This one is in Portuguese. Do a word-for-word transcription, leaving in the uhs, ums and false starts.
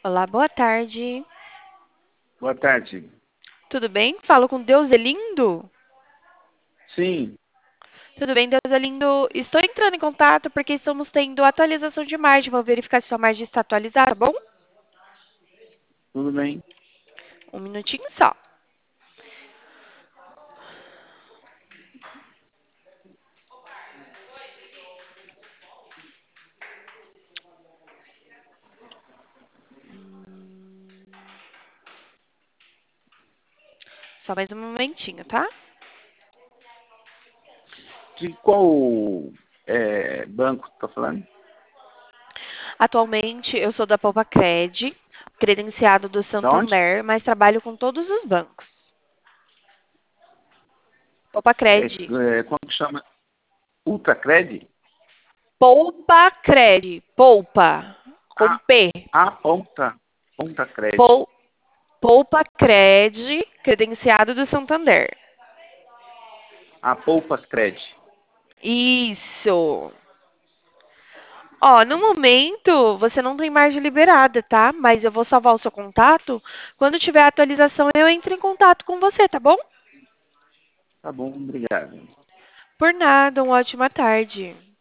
Olá, boa tarde. Boa tarde. Tudo bem? Falo com Deus é lindo? Sim, Tudo bem, Deus é lindo? Estou entrando em contato porque estamos tendo atualização de margem. Vou verificar se sua margem está atualizada, tá bom? tudo bem. Um minutinho só. Só mais um momentinho, tá? De qual é, banco está falando? Atualmente, eu sou da Poupa-Cred, credenciado do Da onde? Santander, mas trabalho com todos os bancos. É, Poupa-Cred. é, como que chama? Ultracred? Poupa-Cred. Poupa. Com A, P. a ponta, ponta Cred. Pou, Poupa-Cred, credenciado do Santander. A Poupa Cred. Isso. Ó, no momento, você não tem margem liberada, tá? Mas eu vou salvar o seu contato. Quando tiver atualização, eu entro em contato com você, tá bom? Tá bom, obrigado. Por nada, uma ótima tarde.